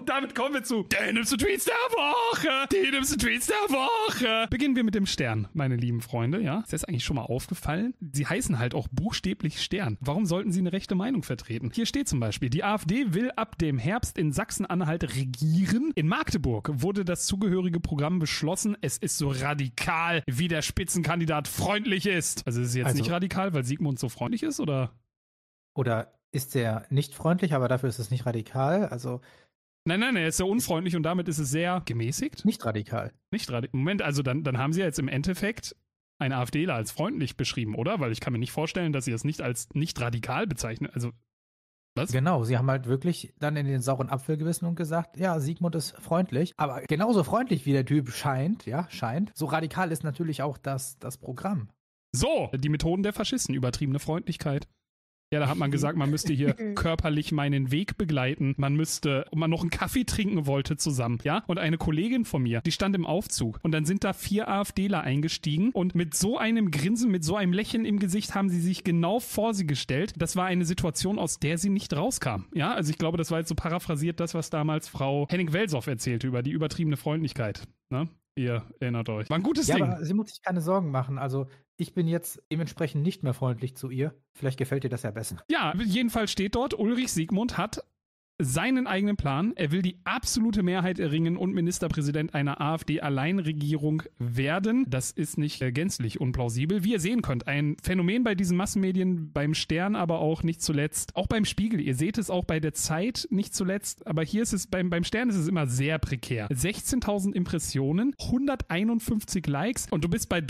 Und damit kommen wir zu den dümmsten Tweets der Woche. Die dümmsten Tweets der Woche. Beginnen wir mit dem Stern, meine lieben Freunde. Ja, ist das eigentlich schon mal aufgefallen? Sie heißen halt auch buchstäblich Stern. Warum sollten sie eine rechte Meinung vertreten? Hier steht zum Beispiel, die AfD will ab dem Herbst in Sachsen-Anhalt regieren. In Magdeburg wurde das zugehörige Programm beschlossen. Es ist so radikal, wie der Spitzenkandidat freundlich ist. Also ist es jetzt nicht radikal, weil Sigmund so freundlich ist, oder? Oder ist er nicht freundlich, aber dafür ist es nicht radikal? Also Nein, er ist sehr unfreundlich und damit ist es sehr gemäßigt. nicht radikal. Nicht radikal. Moment, also dann haben sie ja jetzt im Endeffekt einen AfDler als freundlich beschrieben, oder? Weil ich kann mir nicht vorstellen, dass sie es nicht als nicht radikal bezeichnen. Also, was? Genau, sie haben halt wirklich dann in den sauren Apfel gebissen und gesagt, ja, Sigmund ist freundlich, aber genauso freundlich wie der Typ scheint, so radikal ist natürlich auch das Programm. So, die Methoden der Faschisten, übertriebene Freundlichkeit. Ja, da hat man gesagt, man müsste hier körperlich meinen Weg begleiten. Man müsste, und man noch einen Kaffee trinken wollte zusammen, ja? Und eine Kollegin von mir, die stand im Aufzug. Und dann sind da 4 AfDler eingestiegen und mit so einem Grinsen, mit so einem Lächeln im Gesicht haben sie sich genau vor sie gestellt. Das war eine Situation, aus der sie nicht rauskam. Ja, also ich glaube, das war jetzt so paraphrasiert das, was damals Frau Henning-Welsow erzählte über die übertriebene Freundlichkeit. Ne? Ihr erinnert euch. War ein gutes Ding. Aber sie muss sich keine Sorgen machen. Also ich bin jetzt dementsprechend nicht mehr freundlich zu ihr. Vielleicht gefällt dir das ja besser. Ja, jedenfalls steht dort, Ulrich Sigmund hat seinen eigenen Plan. Er will die absolute Mehrheit erringen und Ministerpräsident einer AfD-Alleinregierung werden. Das ist nicht gänzlich unplausibel. Wie ihr sehen könnt, ein Phänomen bei diesen Massenmedien, beim Stern, aber auch nicht zuletzt, auch beim Spiegel. Ihr seht es auch bei der Zeit nicht zuletzt, aber hier ist es, beim Stern ist es immer sehr prekär. 16.000 Impressionen, 151 Likes und du bist bei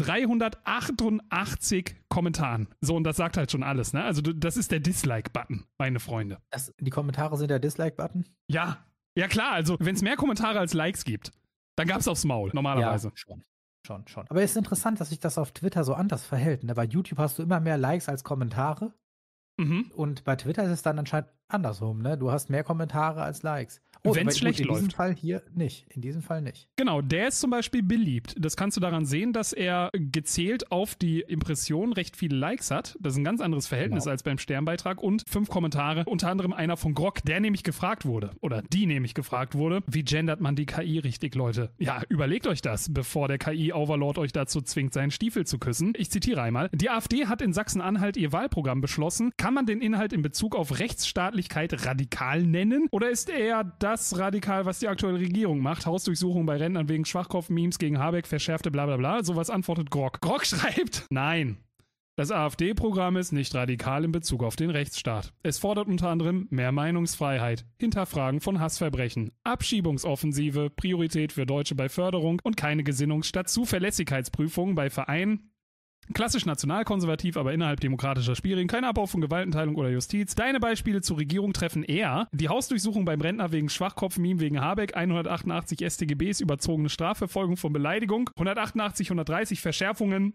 388 Kommentaren. So, und das sagt halt schon alles, ne? Also das ist der Dislike-Button, meine Freunde. Die Kommentare sind der Dislike-Button? Ja. Ja klar, also wenn es mehr Kommentare als Likes gibt, dann gab's aufs Maul, normalerweise. Ja, schon. Aber es ist interessant, dass sich das auf Twitter so anders verhält, ne? Bei YouTube hast du immer mehr Likes als Kommentare. Und bei Twitter ist es dann anscheinend andersrum, ne? Du hast mehr Kommentare als Likes. Wenn es schlecht läuft. In diesem Fall hier nicht. In diesem Fall nicht. Genau, der ist zum Beispiel beliebt. Das kannst du daran sehen, dass er gezählt auf die Impression recht viele Likes hat. Das ist ein ganz anderes Verhältnis als beim Sternbeitrag. Und 5 Kommentare, unter anderem einer von Grog, der nämlich gefragt wurde, oder die nämlich gefragt wurde, wie gendert man die KI richtig, Leute? Ja, überlegt euch das, bevor der KI-Overlord euch dazu zwingt, seinen Stiefel zu küssen. Ich zitiere einmal. Die AfD hat in Sachsen-Anhalt ihr Wahlprogramm beschlossen. Kann man den Inhalt in Bezug auf Rechtsstaatlichkeit radikal nennen? Oder ist eher das radikal, was die aktuelle Regierung macht? Hausdurchsuchung bei Rentnern wegen Schwachkopf-Memes gegen Habeck, verschärfte blablabla. Sowas antwortet Grog. Grog schreibt, nein. Das AfD-Programm ist nicht radikal in Bezug auf den Rechtsstaat. Es fordert unter anderem mehr Meinungsfreiheit, Hinterfragen von Hassverbrechen, Abschiebungsoffensive, Priorität für Deutsche bei Förderung und keine Gesinnungs- statt Zuverlässigkeitsprüfungen bei Vereinen. Klassisch nationalkonservativ, aber innerhalb demokratischer Spielregeln, keine Abbau von Gewaltenteilung oder Justiz. Deine Beispiele zur Regierung treffen eher die Hausdurchsuchung beim Rentner wegen Schwachkopf-Meme wegen Habeck, 188 StGBs, überzogene Strafverfolgung von Beleidigung, 188, 130 Verschärfungen.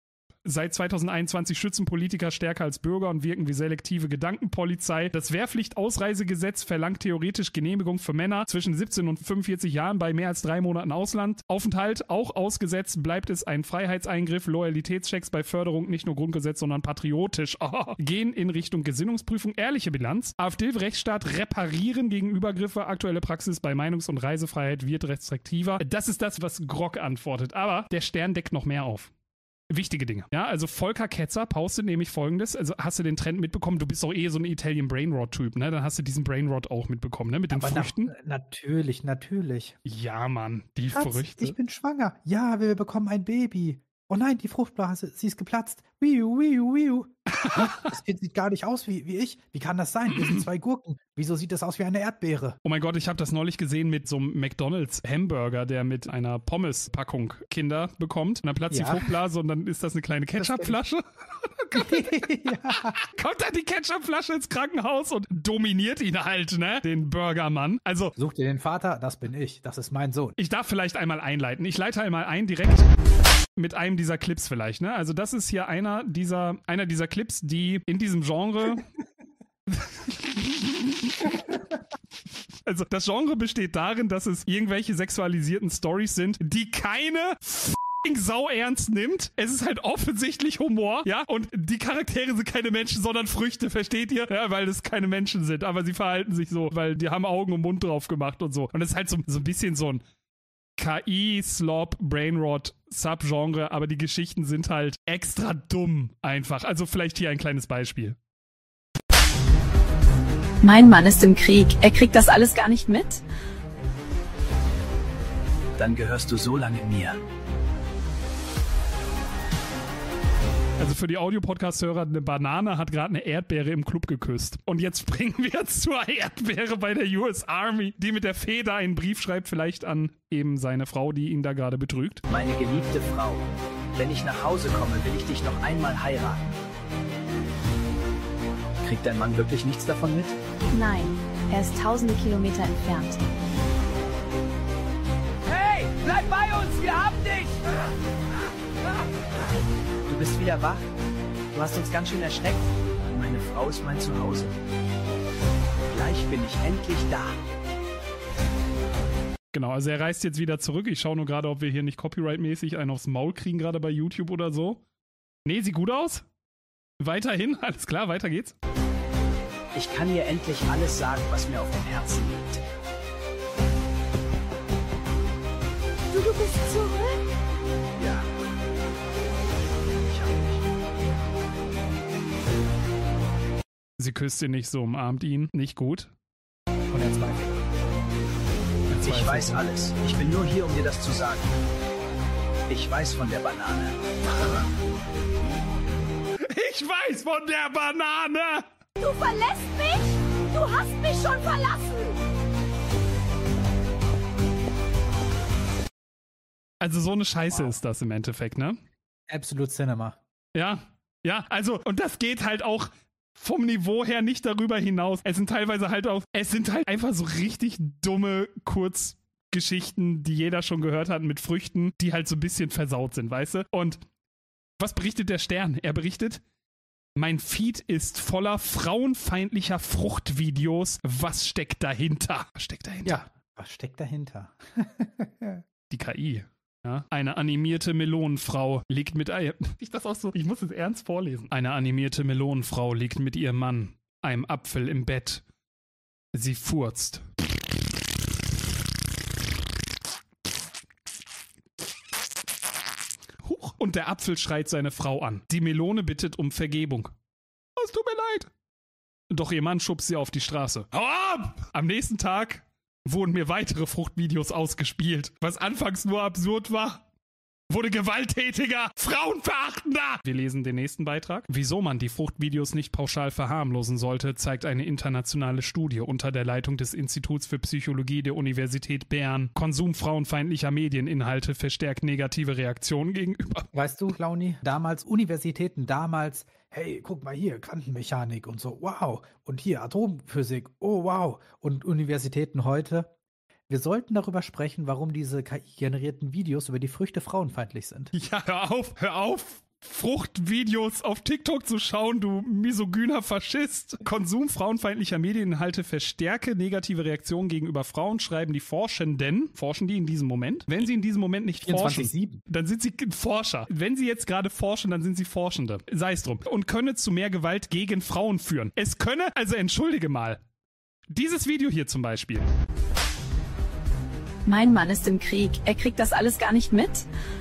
Seit 2021 schützen Politiker stärker als Bürger und wirken wie selektive Gedankenpolizei. Das Wehrpflicht-Ausreisegesetz verlangt theoretisch Genehmigung für Männer zwischen 17 und 45 Jahren bei mehr als 3 Monaten Ausland. Aufenthalt auch ausgesetzt, bleibt es ein Freiheitseingriff. Loyalitätschecks bei Förderung nicht nur Grundgesetz, sondern patriotisch. Gehen in Richtung Gesinnungsprüfung. Ehrliche Bilanz. AfD-Rechtsstaat reparieren gegen Übergriffe. Aktuelle Praxis bei Meinungs- und Reisefreiheit wird restriktiver. Das ist das, was Grog antwortet. Aber der Stern deckt noch mehr auf. Wichtige Dinge. Ja, also Volker Ketzer postet nämlich Folgendes. Also hast du den Trend mitbekommen? Du bist doch so ein Italian Brainrot-Typ, ne? Dann hast du diesen Brainrot auch mitbekommen, ne? Mit den Früchten. Natürlich. Ja, Mann, die Schatz, Früchte. Ich bin schwanger. Ja, wir bekommen ein Baby. Oh nein, die Fruchtblase, sie ist geplatzt. Wiu. Das Kind sieht gar nicht aus wie ich. Wie kann das sein? Wir sind 2 Gurken. Wieso sieht das aus wie eine Erdbeere? Oh mein Gott, ich habe das neulich gesehen mit so einem McDonald's-Hamburger, der mit einer Pommes-Packung Kinder bekommt. Und dann platzt die Fruchtblase und dann ist das eine kleine Ketchupflasche. Kommt dann die Ketchupflasche ins Krankenhaus und dominiert ihn halt, ne? Den Burgermann. Also such dir den Vater, das bin ich. Das ist mein Sohn. Ich darf vielleicht einmal einleiten. Ich leite einmal ein direkt mit einem dieser Clips vielleicht, ne? Also das ist hier einer dieser Clips, die in diesem Genre also das Genre besteht darin, dass es irgendwelche sexualisierten Storys sind, die keine sau ernst nimmt. Es ist halt offensichtlich Humor, ja, und die Charaktere sind keine Menschen, sondern Früchte, versteht ihr? Ja, weil es keine Menschen sind, aber sie verhalten sich so, weil die haben Augen und Mund drauf gemacht und so. Und es ist halt so ein bisschen so ein KI, Slop, Brainrot, Subgenre, aber die Geschichten sind halt extra dumm einfach. Also vielleicht hier ein kleines Beispiel. Mein Mann ist im Krieg. Er kriegt das alles gar nicht mit? Dann gehörst du so lange mir. Also für die Audio-Podcast-Hörer, eine Banane hat gerade eine Erdbeere im Club geküsst. Und jetzt springen wir zur Erdbeere bei der US Army, die mit der Feder einen Brief schreibt, vielleicht an eben seine Frau, die ihn da gerade betrügt. Meine geliebte Frau, wenn ich nach Hause komme, will ich dich noch einmal heiraten. Kriegt dein Mann wirklich nichts davon mit? Nein, er ist tausende Kilometer entfernt. Hey, bleib bei uns, wir haben dich! Du bist wieder wach? Du hast uns ganz schön erschreckt. Meine Frau ist mein Zuhause. Gleich bin ich endlich da. Genau, also er reist jetzt wieder zurück. Ich schaue nur gerade, ob wir hier nicht copyright-mäßig einen aufs Maul kriegen, gerade bei YouTube oder so. Nee, sieht gut aus. Weiterhin, alles klar, weiter geht's. Ich kann dir endlich alles sagen, was mir auf dem Herzen liegt. Du bist zurück? Ja. Ich hab dich. Sie küsst ihn nicht so, umarmt ihn. Nicht gut. Und er zweifelt. Ich weiß alles. Ich bin nur hier, um dir das zu sagen. Ich weiß von der Banane. Ich weiß von der Banane! Du verlässt mich? Du hast mich schon verlassen! Also so eine Scheiße ist das im Endeffekt, ne? Absolute Cinema. Ja, also, und das geht halt auch vom Niveau her nicht darüber hinaus. Es sind halt einfach so richtig dumme Kurzgeschichten, die jeder schon gehört hat mit Früchten, die halt so ein bisschen versaut sind, weißt du? Und was berichtet der Stern? Er berichtet, mein Feed ist voller frauenfeindlicher Fruchtvideos. Was steckt dahinter? Ja, was steckt dahinter? Die KI. Ja, eine animierte Melonenfrau liegt mit ich muss es ernst vorlesen. Eine animierte Melonenfrau liegt mit ihrem Mann, einem Apfel im Bett. Sie furzt. Huch. Und der Apfel schreit seine Frau an. Die Melone bittet um Vergebung. Es tut mir leid. Doch ihr Mann schubst sie auf die Straße. Hau ab! Am nächsten Tag wurden mir weitere Fruchtvideos ausgespielt. Was anfangs nur absurd war, wurde gewalttätiger, frauenverachtender. Wir lesen den nächsten Beitrag. Wieso man die Fruchtvideos nicht pauschal verharmlosen sollte, zeigt eine internationale Studie unter der Leitung des Instituts für Psychologie der Universität Bern. Konsum frauenfeindlicher Medieninhalte verstärkt negative Reaktionen gegenüber. Weißt du, Launi, Universitäten damals, hey, guck mal hier, Quantenmechanik und so, wow. Und hier Atomphysik, oh wow. Und Universitäten heute, wir sollten darüber sprechen, warum diese KI-generierten Videos über die Früchte frauenfeindlich sind. Ja, hör auf, Fruchtvideos auf TikTok zu schauen, du misogyner Faschist. Konsum frauenfeindlicher Medieninhalte verstärke negative Reaktionen gegenüber Frauen, schreiben die Forschenden. Forschen die in diesem Moment? Wenn sie in diesem Moment nicht 24/7. forschen, dann sind sie Forscher. Wenn sie jetzt gerade forschen, dann sind sie Forschende. Sei es drum. Und könne zu mehr Gewalt gegen Frauen führen. Es könne, also entschuldige mal, dieses Video hier zum Beispiel. Mein Mann ist im Krieg. Er kriegt das alles gar nicht mit?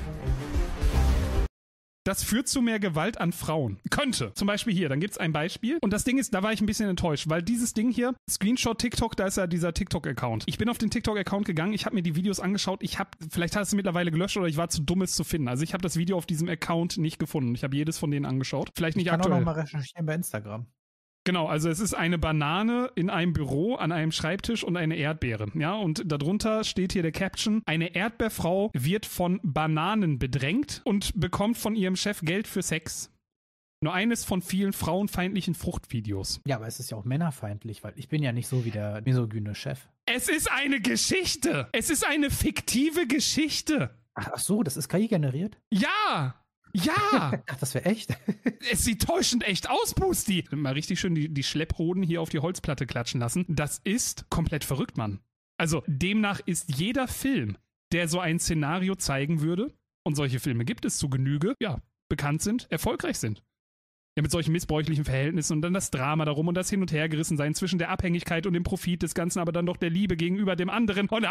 Das führt zu mehr Gewalt an Frauen. Könnte. Zum Beispiel hier, dann gibt es ein Beispiel. Und das Ding ist, da war ich ein bisschen enttäuscht, weil dieses Ding hier, Screenshot TikTok, da ist ja dieser TikTok-Account. Ich bin auf den TikTok-Account gegangen, ich habe mir die Videos angeschaut, vielleicht hat es mittlerweile gelöscht oder ich war zu dumm, es zu finden. Also ich habe das Video auf diesem Account nicht gefunden. Ich habe jedes von denen angeschaut. Vielleicht nicht aktuell. Ich kann auch noch mal recherchieren bei Instagram. Genau, also es ist eine Banane in einem Büro an einem Schreibtisch und eine Erdbeere. Ja, und darunter steht hier der Caption: Eine Erdbeerfrau wird von Bananen bedrängt und bekommt von ihrem Chef Geld für Sex. Nur eines von vielen frauenfeindlichen Fruchtvideos. Ja, aber es ist ja auch männerfeindlich, weil ich bin ja nicht so wie der misogyne Chef. Es ist eine Geschichte. Es ist eine fiktive Geschichte. Ach so, das ist KI generiert? Ja! Ja! Ach, das wäre echt? Es sieht täuschend echt aus, Busti. Mal richtig schön die Schlepphoden hier auf die Holzplatte klatschen lassen. Das ist komplett verrückt, Mann. Also demnach ist jeder Film, der so ein Szenario zeigen würde, Und solche Filme gibt es zu Genüge, bekannt sind, erfolgreich sind. Ja, mit solchen missbräuchlichen Verhältnissen und dann das Drama darum und das Hin- und Hergerissen sein zwischen der Abhängigkeit und dem Profit des Ganzen, aber dann doch der Liebe gegenüber dem anderen und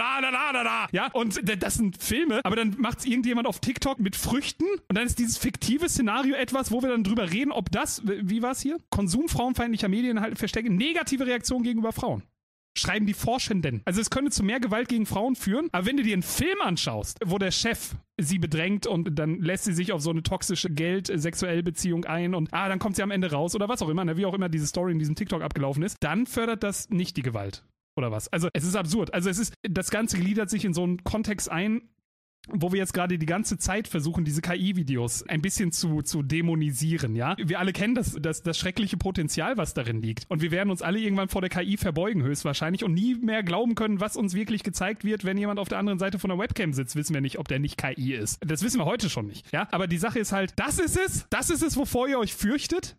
ja, und das sind Filme, aber dann macht's irgendjemand auf TikTok mit Früchten und dann ist dieses fiktive Szenario etwas, wo wir dann drüber reden, ob das, wie war's hier? Konsum frauenfeindlicher Medieninhalte verstärken negative Reaktionen gegenüber Frauen. Schreiben die Forschenden. Also es könnte zu mehr Gewalt gegen Frauen führen, aber wenn du dir einen Film anschaust, wo der Chef sie bedrängt und dann lässt sie sich auf so eine toxische Geld-Sexuell-Beziehung ein und dann kommt sie am Ende raus oder was auch immer, wie auch immer diese Story in diesem TikTok abgelaufen ist, dann fördert das nicht die Gewalt. Oder was? Also es ist absurd. Also das Ganze gliedert sich in so einen Kontext ein, wo wir jetzt gerade die ganze Zeit versuchen, diese KI-Videos ein bisschen zu dämonisieren, ja? Wir alle kennen das schreckliche Potenzial, was darin liegt. Und wir werden uns alle irgendwann vor der KI verbeugen, höchstwahrscheinlich, und nie mehr glauben können, was uns wirklich gezeigt wird, wenn jemand auf der anderen Seite von der Webcam sitzt, wissen wir nicht, ob der nicht KI ist. Das wissen wir heute schon nicht, ja? Aber die Sache ist halt, das ist es, wovor ihr euch fürchtet.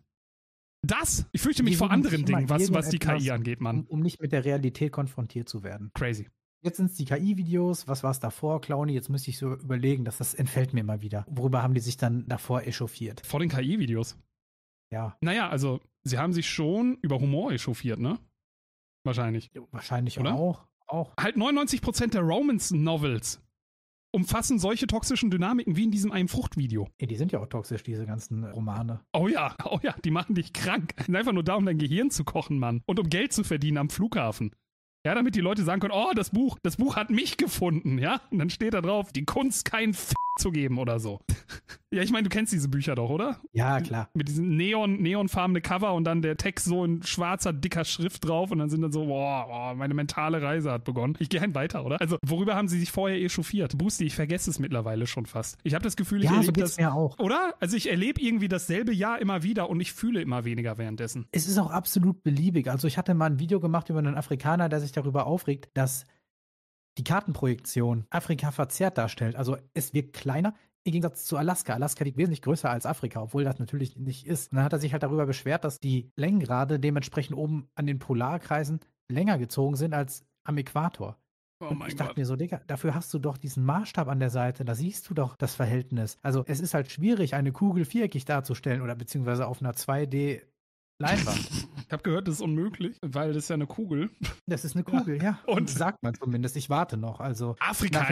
Ich fürchte mich vor anderen Dingen, was die KI angeht, Mann. Um nicht mit der Realität konfrontiert zu werden. Crazy. Jetzt sind es die KI-Videos. Was war es davor, Clowny? Jetzt müsste ich so überlegen, das entfällt mir mal wieder. Worüber haben die sich dann davor echauffiert? Vor den KI-Videos? Ja. Naja, also, sie haben sich schon über Humor echauffiert, ne? Wahrscheinlich. Ja, wahrscheinlich oder? Auch. Halt 99% der Romance-Novels umfassen solche toxischen Dynamiken wie in diesem einen Fruchtvideo. Ja, die sind ja auch toxisch, diese ganzen Romane. Oh ja, die machen dich krank. Sind einfach nur da, um dein Gehirn zu kochen, Mann. Und um Geld zu verdienen am Flughafen. Ja, damit die Leute sagen können, das Buch hat mich gefunden, ja? Und dann steht da drauf, die Kunst kein zu geben oder so. Ja, ich meine, du kennst diese Bücher doch, oder? Ja, klar. Mit diesem neonfarbene Cover und dann der Text so in schwarzer, dicker Schrift drauf und dann sind dann so, meine mentale Reise hat begonnen. Ich gehe weiter, oder? Also, worüber haben sie sich vorher echauffiert? Boosty, ich vergesse es mittlerweile schon fast. Ich habe das Gefühl, ich erlebe das. Mir auch. Oder? Also, ich erlebe irgendwie dasselbe Jahr immer wieder und ich fühle immer weniger währenddessen. Es ist auch absolut beliebig. Also, ich hatte mal ein Video gemacht über einen Afrikaner, der sich darüber aufregt, dass die Kartenprojektion Afrika verzerrt darstellt. Also es wirkt kleiner im Gegensatz zu Alaska. Alaska liegt wesentlich größer als Afrika, obwohl das natürlich nicht ist. Und dann hat er sich halt darüber beschwert, dass die Längengrade dementsprechend oben an den Polarkreisen länger gezogen sind als am Äquator. Oh mein ich dachte Gott. mir so, Digga, dafür hast du doch diesen Maßstab an der Seite, da siehst du doch das Verhältnis. Also es ist halt schwierig, eine Kugel viereckig darzustellen oder beziehungsweise auf einer 2D Leinwand. Ich habe gehört, das ist unmöglich, weil das ist ja eine Kugel. Das ist eine Kugel, ja. Und sagt man zumindest. Ich warte noch. Also Afrika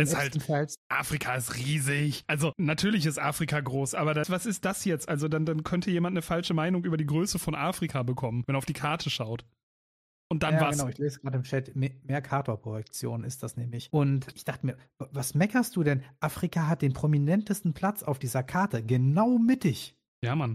ist riesig. Also natürlich ist Afrika groß, aber was ist das jetzt? Also dann könnte jemand eine falsche Meinung über die Größe von Afrika bekommen, wenn er auf die Karte schaut. Und dann was? Genau, ich lese gerade im Chat, Mercator-Projektion ist das nämlich. Und ich dachte mir, was meckerst du denn? Afrika hat den prominentesten Platz auf dieser Karte, genau mittig. Ja, Mann.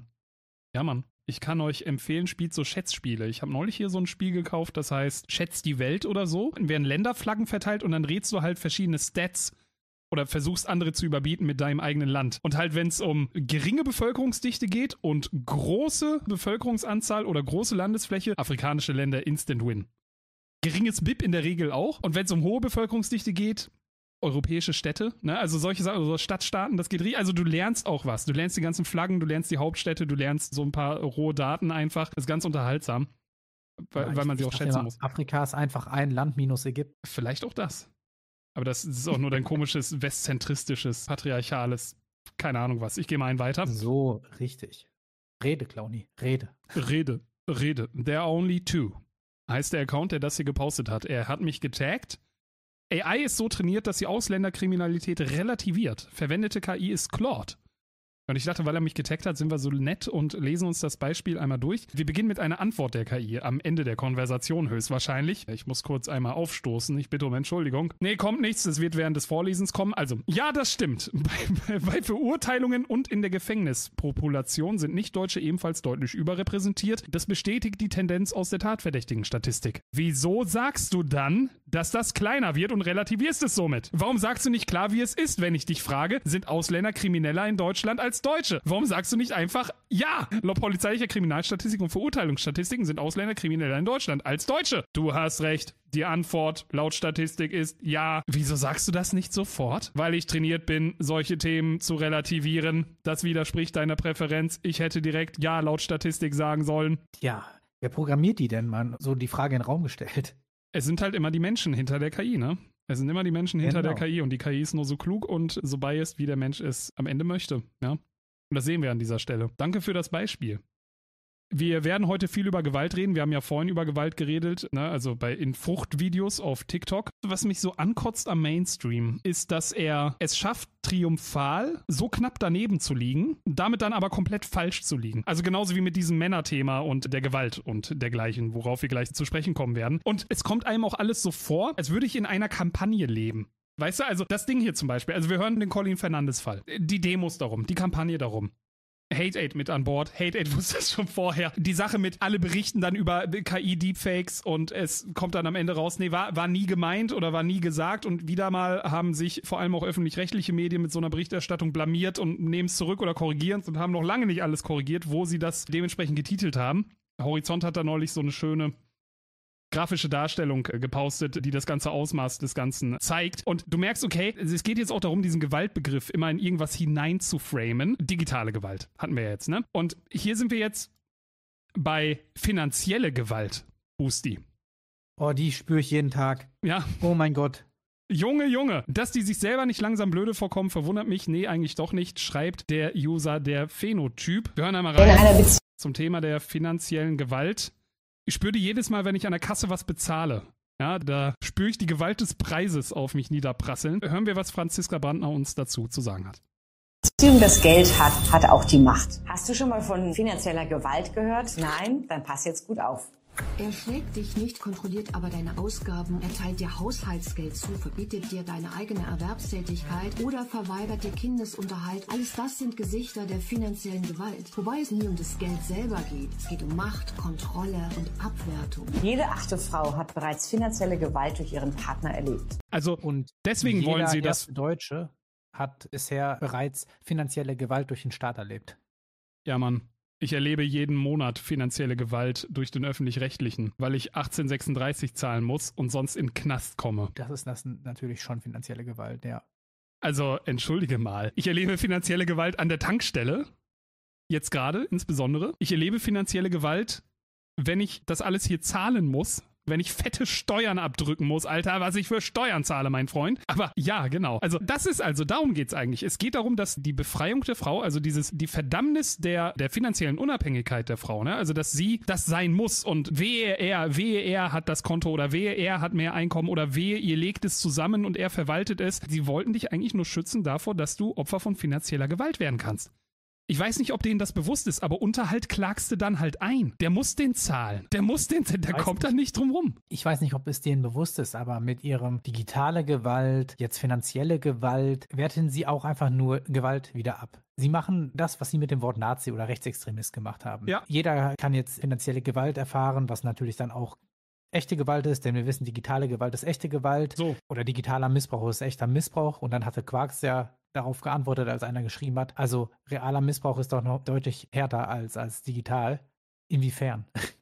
Ich kann euch empfehlen, spielt so Schätzspiele. Ich habe neulich hier so ein Spiel gekauft, das heißt Schätz die Welt oder so. Dann werden Länderflaggen verteilt und dann rätst du halt verschiedene Stats oder versuchst andere zu überbieten mit deinem eigenen Land. Und halt, wenn es um geringe Bevölkerungsdichte geht und große Bevölkerungsanzahl oder große Landesfläche, afrikanische Länder Instant Win. Geringes BIP in der Regel auch. Und wenn es um hohe Bevölkerungsdichte geht, europäische Städte, ne? Also solche Sachen, also Stadtstaaten, das geht richtig. Also du lernst auch was. Du lernst die ganzen Flaggen, du lernst die Hauptstädte, du lernst so ein paar rohe Daten einfach. Das ist ganz unterhaltsam, weil man sie auch schätzen muss. Afrika ist einfach ein Land minus Ägypten. Vielleicht auch das. Aber das ist auch nur dein komisches, westzentristisches, patriarchales, keine Ahnung was. Ich gehe mal einen weiter. So, richtig. Rede, Clowny, rede. Rede. There are only two. Heißt der Account, der das hier gepostet hat. Er hat mich getaggt. AI ist so trainiert, dass sie Ausländerkriminalität relativiert. Verwendete KI ist Claude. Und ich dachte, weil er mich getaggt hat, sind wir so nett und lesen uns das Beispiel einmal durch. Wir beginnen mit einer Antwort der KI am Ende der Konversation höchstwahrscheinlich. Ich muss kurz einmal aufstoßen. Ich bitte um Entschuldigung. Nee, kommt nichts. Das wird während des Vorlesens kommen. Also, ja, das stimmt. Bei Verurteilungen und in der Gefängnispopulation sind Nicht-Deutsche ebenfalls deutlich überrepräsentiert. Das bestätigt die Tendenz aus der Tatverdächtigen-Statistik. Wieso sagst du dann, dass das kleiner wird und relativierst es somit? Warum sagst du nicht klar, wie es ist, wenn ich dich frage, sind Ausländer krimineller in Deutschland als Deutsche? Warum sagst du nicht einfach, ja, laut polizeilicher Kriminalstatistik und Verurteilungsstatistiken sind Ausländer krimineller in Deutschland als Deutsche? Du hast recht. Die Antwort laut Statistik ist ja. Wieso sagst du das nicht sofort? Weil ich trainiert bin, solche Themen zu relativieren. Das widerspricht deiner Präferenz. Ich hätte direkt ja laut Statistik sagen sollen. Ja, wer programmiert die denn, Mann? So die Frage in den Raum gestellt. Es sind halt immer die Menschen hinter der KI, ne? Es sind immer die Menschen hinter der Genau. KI und die KI ist nur so klug und so biased, wie der Mensch es am Ende möchte. Ja? Und das sehen wir an dieser Stelle. Danke für das Beispiel. Wir werden heute viel über Gewalt reden. Wir haben ja vorhin über Gewalt geredet, ne? Also in Fruchtvideos auf TikTok. Was mich so ankotzt am Mainstream, ist, dass er es schafft, triumphal so knapp daneben zu liegen, damit dann aber komplett falsch zu liegen. Also genauso wie mit diesem Männerthema und der Gewalt und dergleichen, worauf wir gleich zu sprechen kommen werden. Und es kommt einem auch alles so vor, als würde ich in einer Kampagne leben. Weißt du, also das Ding hier zum Beispiel, also wir hören den Colin Fernandes-Fall. Die Demos darum, die Kampagne darum. Hate Aid mit an Bord. Hate Aid wusste es schon vorher. Die Sache mit, alle berichten dann über KI-Deepfakes und es kommt dann am Ende raus, nee, war nie gemeint oder war nie gesagt und wieder mal haben sich vor allem auch öffentlich-rechtliche Medien mit so einer Berichterstattung blamiert und nehmen es zurück oder korrigieren es und haben noch lange nicht alles korrigiert, wo sie das dementsprechend getitelt haben. Horizont hat da neulich so eine schöne grafische Darstellung gepostet, die das ganze Ausmaß des Ganzen zeigt. Und du merkst, okay, es geht jetzt auch darum, diesen Gewaltbegriff immer in irgendwas hineinzuframen. Digitale Gewalt hatten wir jetzt, ne? Und hier sind wir jetzt bei finanzielle Gewalt, Busti. Oh, die spüre ich jeden Tag. Ja. Oh mein Gott. Junge, dass die sich selber nicht langsam blöde vorkommen, verwundert mich. Nee, eigentlich doch nicht, schreibt der User der Phänotyp. Wir hören einmal rein zum Thema der finanziellen Gewalt. Ich spüre die jedes Mal, wenn ich an der Kasse was bezahle. Ja, da spüre ich die Gewalt des Preises auf mich niederprasseln. Hören wir, was Franziska Brandner uns dazu zu sagen hat. Beziehung das Geld hat auch die Macht. Hast du schon mal von finanzieller Gewalt gehört? Nein? Dann pass jetzt gut auf. Er schlägt dich nicht, kontrolliert aber deine Ausgaben, erteilt dir Haushaltsgeld zu, verbietet dir deine eigene Erwerbstätigkeit oder verweigert dir Kindesunterhalt. Alles das sind Gesichter der finanziellen Gewalt. Wobei es nie um das Geld selber geht. Es geht um Macht, Kontrolle und Abwertung. Jede 8. Frau hat bereits finanzielle Gewalt durch ihren Partner erlebt. Also, Und deswegen wollen sie das. Erste Deutsche hat bisher bereits finanzielle Gewalt durch den Staat erlebt. Ja, Mann. Ich erlebe jeden Monat finanzielle Gewalt durch den Öffentlich-Rechtlichen, weil ich 1836 zahlen muss und sonst in den Knast komme. Das ist natürlich schon finanzielle Gewalt, ja. Also, entschuldige mal. Ich erlebe finanzielle Gewalt an der Tankstelle. Jetzt gerade insbesondere. Ich erlebe finanzielle Gewalt, wenn ich das alles hier zahlen muss. Wenn ich fette Steuern abdrücken muss, Alter, was ich für Steuern zahle, mein Freund. Aber ja, genau. Also darum geht's eigentlich. Es geht darum, dass die Befreiung der Frau, also die Verdammnis der finanziellen Unabhängigkeit der Frau, ne? Also dass sie das sein muss und wehe er hat das Konto oder wehe er hat mehr Einkommen oder wehe ihr legt es zusammen und er verwaltet es. Sie wollten dich eigentlich nur schützen davor, dass du Opfer von finanzieller Gewalt werden kannst. Ich weiß nicht, ob denen das bewusst ist, aber Unterhalt klagst du dann halt ein. Der muss den zahlen. Der kommt da nicht drum rum. Ich weiß nicht, ob es denen bewusst ist, aber mit ihrem digitale Gewalt, jetzt finanzielle Gewalt, werten sie auch einfach nur Gewalt wieder ab. Sie machen das, was sie mit dem Wort Nazi oder Rechtsextremist gemacht haben. Ja. Jeder kann jetzt finanzielle Gewalt erfahren, was natürlich dann auch echte Gewalt ist, denn wir wissen, digitale Gewalt ist echte Gewalt. So. Oder digitaler Missbrauch ist echter Missbrauch. Und dann hatte Quarks ja darauf geantwortet, als einer geschrieben hat, also realer Missbrauch ist doch noch deutlich härter als digital. Inwiefern?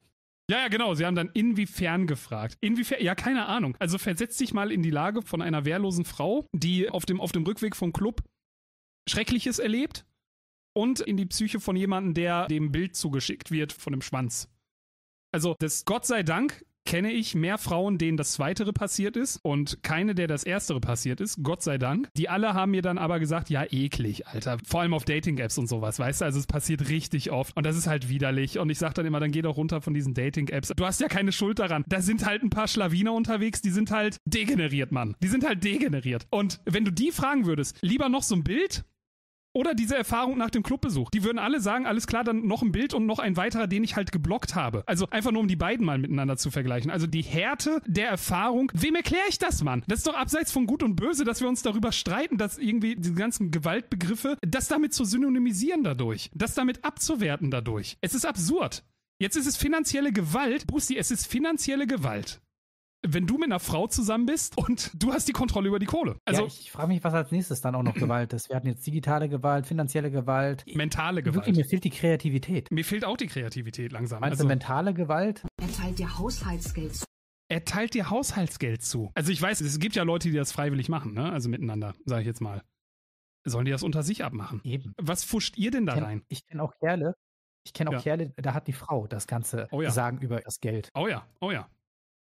Ja, genau. Sie haben dann inwiefern gefragt. Inwiefern? Ja, keine Ahnung. Also versetz dich mal in die Lage von einer wehrlosen Frau, die auf dem Rückweg vom Club Schreckliches erlebt und in die Psyche von jemandem, der dem Bild zugeschickt wird von dem Schwanz. Also, Gott sei Dank kenne ich mehr Frauen, denen das Zweitere passiert ist und keine, der das Erstere passiert ist, Gott sei Dank. Die alle haben mir dann aber gesagt, ja, eklig, Alter. Vor allem auf Dating-Apps und sowas, weißt du? Also es passiert richtig oft und das ist halt widerlich und ich sag dann immer, dann geh doch runter von diesen Dating-Apps. Du hast ja keine Schuld daran. Da sind halt ein paar Schlawiner unterwegs, die sind halt degeneriert, Mann. Die sind halt degeneriert. Und wenn du die fragen würdest, lieber noch so ein Bild oder diese Erfahrung nach dem Clubbesuch. Die würden alle sagen, alles klar, dann noch ein Bild und noch ein weiterer, den ich halt geblockt habe. Also einfach nur, um die beiden mal miteinander zu vergleichen. Also die Härte der Erfahrung. Wem erkläre ich das, Mann? Das ist doch abseits von Gut und Böse, dass wir uns darüber streiten, dass irgendwie diese ganzen Gewaltbegriffe, das damit zu synonymisieren dadurch. Das damit abzuwerten dadurch. Es ist absurd. Jetzt ist es finanzielle Gewalt. Brusti, es ist finanzielle Gewalt. Wenn du mit einer Frau zusammen bist und du hast die Kontrolle über die Kohle. Also, ja, ich frage mich, was als nächstes dann auch noch Gewalt ist. Wir hatten jetzt digitale Gewalt, finanzielle Gewalt. Mentale Gewalt. Wirklich, mir fehlt die Kreativität. Mir fehlt auch die Kreativität langsam. Meinst du mentale Gewalt? Erteilt dir Haushaltsgeld zu. Er teilt dir Haushaltsgeld zu. Also ich weiß, es gibt ja Leute, die das freiwillig machen, ne? Also miteinander, sage ich jetzt mal. Sollen die das unter sich abmachen? Eben. Was fuscht ihr denn da rein? Ich kenne auch Kerle, da hat die Frau das ganze Sagen über das Geld. Oh ja.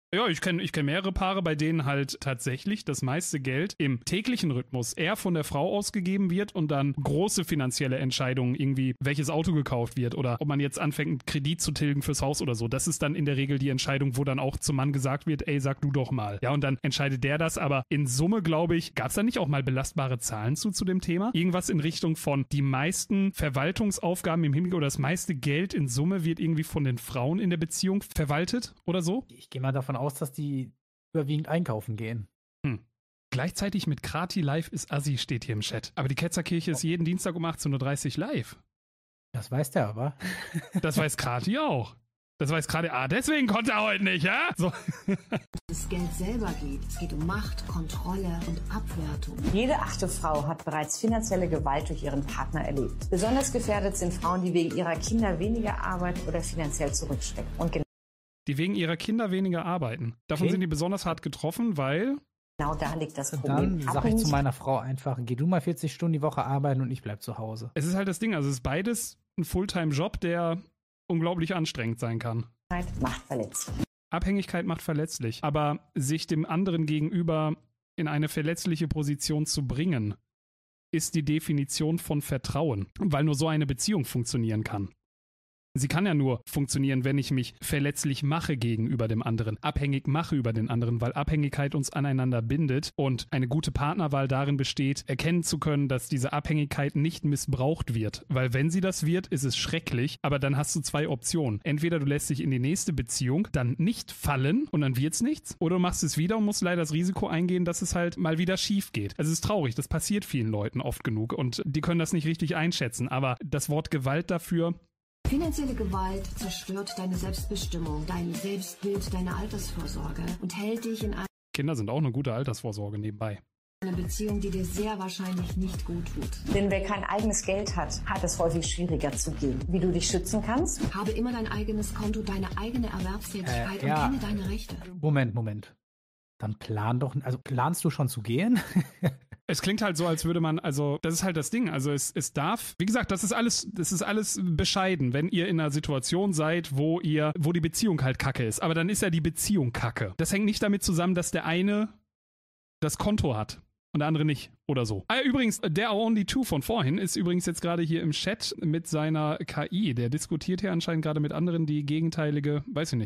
Ja, ich kenn mehrere Paare, bei denen halt tatsächlich das meiste Geld im täglichen Rhythmus eher von der Frau ausgegeben wird und dann große finanzielle Entscheidungen, irgendwie welches Auto gekauft wird oder ob man jetzt anfängt, einen Kredit zu tilgen fürs Haus oder so. Das ist dann in der Regel die Entscheidung, wo dann auch zum Mann gesagt wird, ey, sag du doch mal. Ja, und dann entscheidet der das, aber in Summe, glaube ich, gab es da nicht auch mal belastbare Zahlen zu dem Thema? Irgendwas in Richtung von die meisten Verwaltungsaufgaben im Hinblick oder das meiste Geld in Summe wird irgendwie von den Frauen in der Beziehung verwaltet oder so? Ich gehe mal davon aus, dass die überwiegend einkaufen gehen. Gleichzeitig mit Krati live ist Assi, steht hier im Chat. Aber die Ketzerkirche ist jeden Dienstag um 18.30 Uhr live. Das weiß der aber. Das weiß Krati auch. Das weiß gerade, deswegen konnte er heute nicht, ja? So. Es Geld selber geht. Es geht um Macht, Kontrolle und Abwertung. Jede 8. Frau hat bereits finanzielle Gewalt durch ihren Partner erlebt. Besonders gefährdet sind Frauen, die wegen ihrer Kinder weniger arbeiten oder finanziell zurückstecken. Und die wegen ihrer Kinder weniger arbeiten. Davon sind die besonders hart getroffen, weil... Genau da liegt das Und Problem. dann sage ich zu meiner Frau einfach, geh du mal 40 Stunden die Woche arbeiten und ich bleib zu Hause. Es ist halt das Ding, also es ist beides ein Fulltime-Job, der unglaublich anstrengend sein kann. Macht verletzlich. Abhängigkeit macht verletzlich, aber sich dem anderen gegenüber in eine verletzliche Position zu bringen, ist die Definition von Vertrauen, weil nur so eine Beziehung funktionieren kann. Sie kann ja nur funktionieren, wenn ich mich verletzlich mache gegenüber dem anderen, abhängig mache über den anderen, weil Abhängigkeit uns aneinander bindet und eine gute Partnerwahl darin besteht, erkennen zu können, dass diese Abhängigkeit nicht missbraucht wird. Weil wenn sie das wird, ist es schrecklich, aber dann hast du zwei Optionen. Entweder du lässt dich in die nächste Beziehung dann nicht fallen und dann wird's nichts, oder du machst es wieder und musst leider das Risiko eingehen, dass es halt mal wieder schief geht. Also es ist traurig, das passiert vielen Leuten oft genug und die können das nicht richtig einschätzen, aber das Wort Gewalt dafür... Finanzielle Gewalt zerstört deine Selbstbestimmung, dein Selbstbild, deine Altersvorsorge und hält dich in Kinder sind auch eine gute Altersvorsorge nebenbei. einer Beziehung, die dir sehr wahrscheinlich nicht gut tut. Denn wer kein eigenes Geld hat, hat es häufig schwieriger zu gehen. Wie du dich schützen kannst? Habe immer dein eigenes Konto, deine eigene Erwerbstätigkeit und kenne deine Rechte. Moment. Dann planst du schon zu gehen? Es klingt halt so, als würde man, also das ist halt das Ding, also es darf, wie gesagt, das ist alles bescheiden, wenn ihr in einer Situation seid, wo die Beziehung halt kacke ist, aber dann ist ja die Beziehung kacke. Das hängt nicht damit zusammen, dass der eine das Konto hat und der andere nicht oder so. Übrigens, der Only Two von vorhin ist übrigens jetzt gerade hier im Chat mit seiner KI. Der diskutiert hier anscheinend gerade mit anderen, die gegenteilige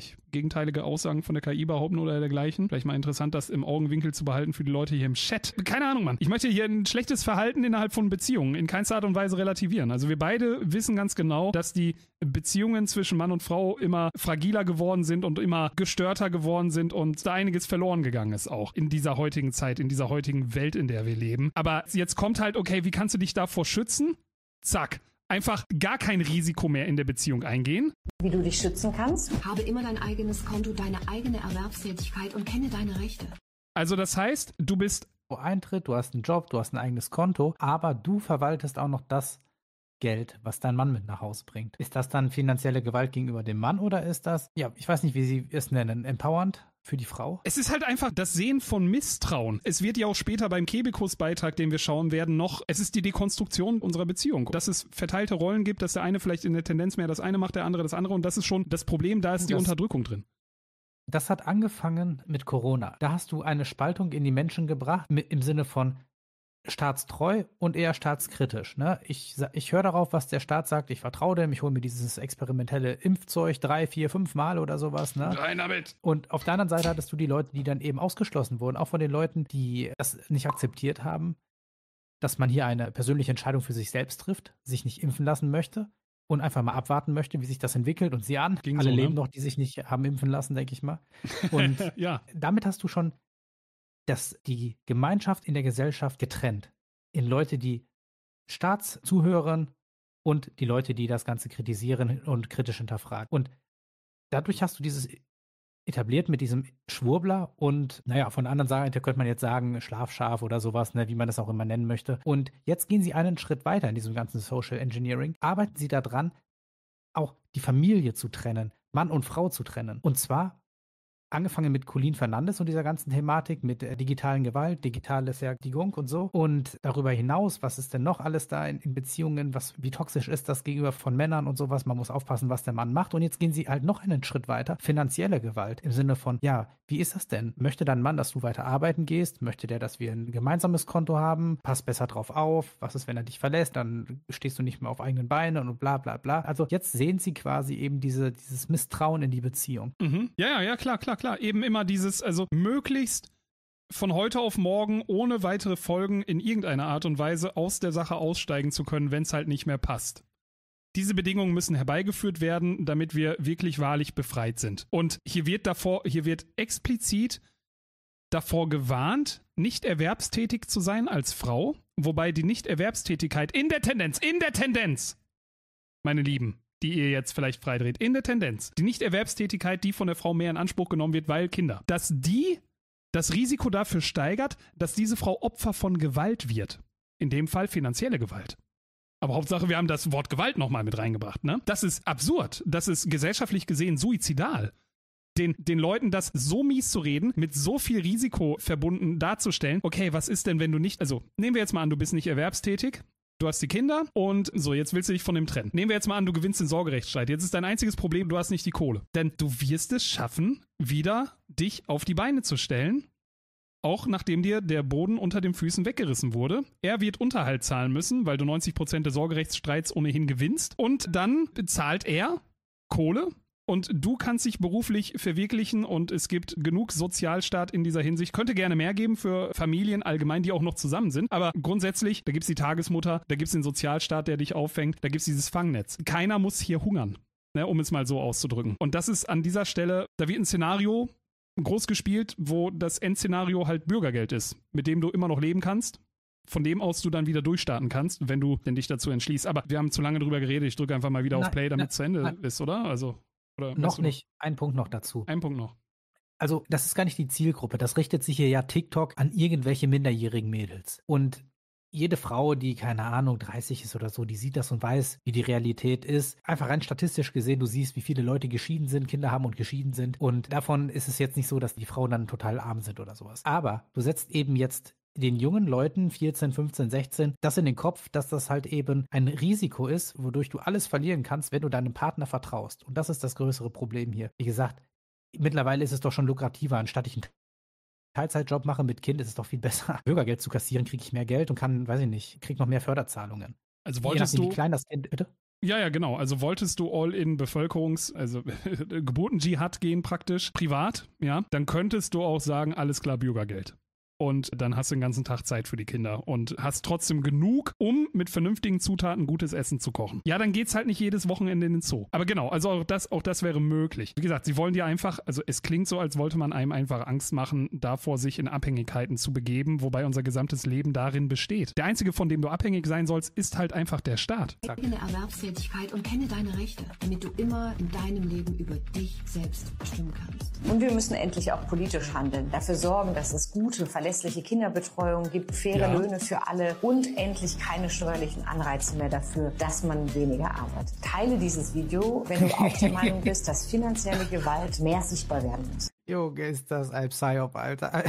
Aussagen von der KI behaupten oder dergleichen. Vielleicht mal interessant, das im Augenwinkel zu behalten für die Leute hier im Chat. Keine Ahnung, Mann. Ich möchte hier ein schlechtes Verhalten innerhalb von Beziehungen in keinster Art und Weise relativieren. Also wir beide wissen ganz genau, dass die Beziehungen zwischen Mann und Frau immer fragiler geworden sind und immer gestörter geworden sind und da einiges verloren gegangen ist auch in dieser heutigen Zeit, in dieser heutigen Welt, in der wir leben. Aber jetzt kommt halt, okay, wie kannst du dich davor schützen? Zack. Einfach gar kein Risiko mehr in der Beziehung eingehen. Wie du dich schützen kannst? Habe immer dein eigenes Konto, deine eigene Erwerbstätigkeit und kenne deine Rechte. Also das heißt, du bist... Eintritt, du hast einen Job, du hast ein eigenes Konto, aber du verwaltest auch noch das Geld, was dein Mann mit nach Hause bringt. Ist das dann finanzielle Gewalt gegenüber dem Mann oder ist das, ich weiß nicht, wie Sie es nennen, empowernd für die Frau? Es ist halt einfach das Sehen von Misstrauen. Es wird ja auch später beim Kebekus-Beitrag, den wir schauen werden, es ist die Dekonstruktion unserer Beziehung. Dass es verteilte Rollen gibt, dass der eine vielleicht in der Tendenz mehr das eine macht, der andere das andere und das ist schon das Problem, da ist die Unterdrückung drin. Das hat angefangen mit Corona. Da hast du eine Spaltung in die Menschen gebracht, im Sinne von staatstreu und eher staatskritisch. Ne? Ich höre darauf, was der Staat sagt, ich vertraue dem, ich hole mir dieses experimentelle Impfzeug 3, 4, 5 Mal oder sowas. Ne? Rein damit! Und auf der anderen Seite hattest du die Leute, die dann eben ausgeschlossen wurden, auch von den Leuten, die das nicht akzeptiert haben, dass man hier eine persönliche Entscheidung für sich selbst trifft, sich nicht impfen lassen möchte und einfach mal abwarten möchte, wie sich das entwickelt und sie an. Ging alle so, leben ne? noch, die sich nicht haben impfen lassen, denke ich mal. Und ja. Damit hast du schon die Gemeinschaft in der Gesellschaft getrennt. In Leute, die Staatszuhören und die Leute, die das Ganze kritisieren und kritisch hinterfragen. Und dadurch hast du dieses etabliert mit diesem Schwurbler und, von der anderen Seite könnte man jetzt sagen, Schlafschaf oder sowas, ne, wie man das auch immer nennen möchte. Und jetzt gehen sie einen Schritt weiter in diesem ganzen Social Engineering. Arbeiten sie daran, auch die Familie zu trennen, Mann und Frau zu trennen. Und zwar angefangen mit Colleen Fernandes und dieser ganzen Thematik mit digitalen Gewalt, digitale Vergewaltigung und so. Und darüber hinaus, was ist denn noch alles da in Beziehungen? Wie toxisch ist das gegenüber von Männern und sowas? Man muss aufpassen, was der Mann macht. Und jetzt gehen sie halt noch einen Schritt weiter. Finanzielle Gewalt im Sinne von, ja, wie ist das denn? Möchte dein Mann, dass du weiter arbeiten gehst? Möchte der, dass wir ein gemeinsames Konto haben? Pass besser drauf auf. Was ist, wenn er dich verlässt? Dann stehst du nicht mehr auf eigenen Beinen und bla bla bla. Also jetzt sehen sie quasi eben dieses Misstrauen in die Beziehung. Mhm. Ja, klar. Eben immer dieses, also möglichst von heute auf morgen ohne weitere Folgen in irgendeiner Art und Weise aus der Sache aussteigen zu können, wenn es halt nicht mehr passt. Diese Bedingungen müssen herbeigeführt werden, damit wir wirklich wahrlich befreit sind. Und hier wird explizit davor gewarnt, nicht erwerbstätig zu sein als Frau, wobei die Nicht-Erwerbstätigkeit in der Tendenz, meine Lieben, die ihr jetzt vielleicht freidreht, in der Tendenz, die Nicht-Erwerbstätigkeit, die von der Frau mehr in Anspruch genommen wird, weil Kinder, dass die das Risiko dafür steigert, dass diese Frau Opfer von Gewalt wird. In dem Fall finanzielle Gewalt. Aber Hauptsache, wir haben das Wort Gewalt nochmal mit reingebracht, ne? Das ist absurd. Das ist gesellschaftlich gesehen suizidal. Den Leuten das so mies zu reden, mit so viel Risiko verbunden darzustellen, okay, was ist denn, wenn du nicht, also nehmen wir jetzt mal an, du bist nicht erwerbstätig, du hast die Kinder und so, jetzt willst du dich von dem trennen. Nehmen wir jetzt mal an, du gewinnst den Sorgerechtsstreit. Jetzt ist dein einziges Problem, du hast nicht die Kohle. Denn du wirst es schaffen, wieder dich auf die Beine zu stellen, auch nachdem dir der Boden unter den Füßen weggerissen wurde. Er wird Unterhalt zahlen müssen, weil du 90% des Sorgerechtsstreits ohnehin gewinnst. Und dann bezahlt er Kohle. Und du kannst dich beruflich verwirklichen und es gibt genug Sozialstaat in dieser Hinsicht. Könnte gerne mehr geben für Familien allgemein, die auch noch zusammen sind. Aber grundsätzlich, da gibt es die Tagesmutter, da gibt es den Sozialstaat, der dich auffängt, da gibt es dieses Fangnetz. Keiner muss hier hungern, ne, um es mal so auszudrücken. Und das ist an dieser Stelle, da wird ein Szenario groß gespielt, wo das Endszenario halt Bürgergeld ist, mit dem du immer noch leben kannst. Von dem aus du dann wieder durchstarten kannst, wenn du denn dich dazu entschließt. Aber wir haben zu lange drüber geredet. Ich drücke einfach mal wieder auf Play, damit es zu Ende ist, oder? Also... Oder noch nicht. Ein Punkt noch dazu. Ein Punkt noch. Also, das ist gar nicht die Zielgruppe. Das richtet sich hier ja TikTok an irgendwelche minderjährigen Mädels. Und jede Frau, die, keine Ahnung, 30 ist oder so, die sieht das und weiß, wie die Realität ist. Einfach rein statistisch gesehen, du siehst, wie viele Leute geschieden sind, Kinder haben und geschieden sind. Und davon ist es jetzt nicht so, dass die Frauen dann total arm sind oder sowas. Aber du setzt eben jetzt den jungen Leuten, 14, 15, 16, das in den Kopf, dass das halt eben ein Risiko ist, wodurch du alles verlieren kannst, wenn du deinem Partner vertraust. Und das ist das größere Problem hier. Wie gesagt, mittlerweile ist es doch schon lukrativer, anstatt ich einen Teilzeitjob mache mit Kind, ist es doch viel besser, Bürgergeld zu kassieren, kriege ich mehr Geld und kann, weiß ich nicht, kriege noch mehr Förderzahlungen. Also wolltest du... Wie klein das Kind, bitte? Ja, genau. Also wolltest du all in also Geburten-Dschihad gehen praktisch, privat, ja, dann könntest du auch sagen, alles klar, Bürgergeld. Und dann hast du den ganzen Tag Zeit für die Kinder und hast trotzdem genug, um mit vernünftigen Zutaten gutes Essen zu kochen. Ja, dann geht's halt nicht jedes Wochenende in den Zoo. Aber genau, also auch das wäre möglich. Wie gesagt, sie wollen dir einfach, also es klingt so, als wollte man einem einfach Angst machen, davor sich in Abhängigkeiten zu begeben, wobei unser gesamtes Leben darin besteht. Der einzige, von dem du abhängig sein sollst, ist halt einfach der Staat. Kenne Erwerbstätigkeit und kenne deine Rechte, damit du immer in deinem Leben über dich selbst bestimmen kannst. Und wir müssen endlich auch politisch handeln, dafür sorgen, dass es gute, verlässliche Kinderbetreuung gibt, faire Löhne für alle und endlich keine steuerlichen Anreize mehr dafür, dass man weniger arbeitet. Teile dieses Video, wenn du auch der Meinung bist, dass finanzielle Gewalt mehr sichtbar werden muss. Junge, ist das ein Psyop, Alter.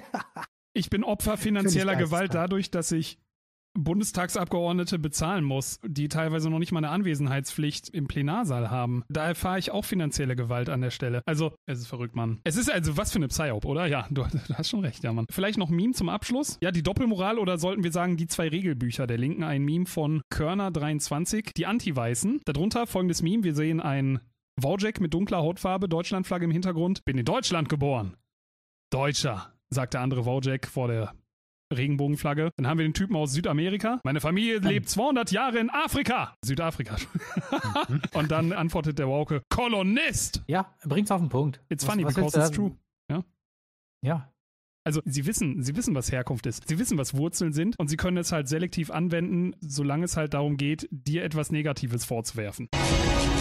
Ich bin Opfer finanzieller Gewalt dadurch, dass ich Bundestagsabgeordnete bezahlen muss, die teilweise noch nicht mal eine Anwesenheitspflicht im Plenarsaal haben. Da erfahre ich auch finanzielle Gewalt an der Stelle. Also, es ist verrückt, Mann. Es ist also was für eine Psyop, oder? Ja, du hast schon recht, ja, Mann. Vielleicht noch ein Meme zum Abschluss. Ja, die Doppelmoral oder sollten wir sagen, die 2 Regelbücher der Linken. Ein Meme von Körner23, die Anti-Weißen. Darunter folgendes Meme. Wir sehen einen Wojciech mit dunkler Hautfarbe, Deutschlandflagge im Hintergrund. Bin in Deutschland geboren. Deutscher, sagt der andere Wojciech vor der Regenbogenflagge. Dann haben wir den Typen aus Südamerika. Meine Familie lebt 200 Jahre in Afrika. Südafrika. Und dann antwortet der Woke, Kolonist! Ja, bringt's auf den Punkt. It's funny because it's true. Ja. Ja. Also sie wissen, was Herkunft ist. Sie wissen, was Wurzeln sind und sie können es halt selektiv anwenden, solange es halt darum geht, dir etwas Negatives vorzuwerfen.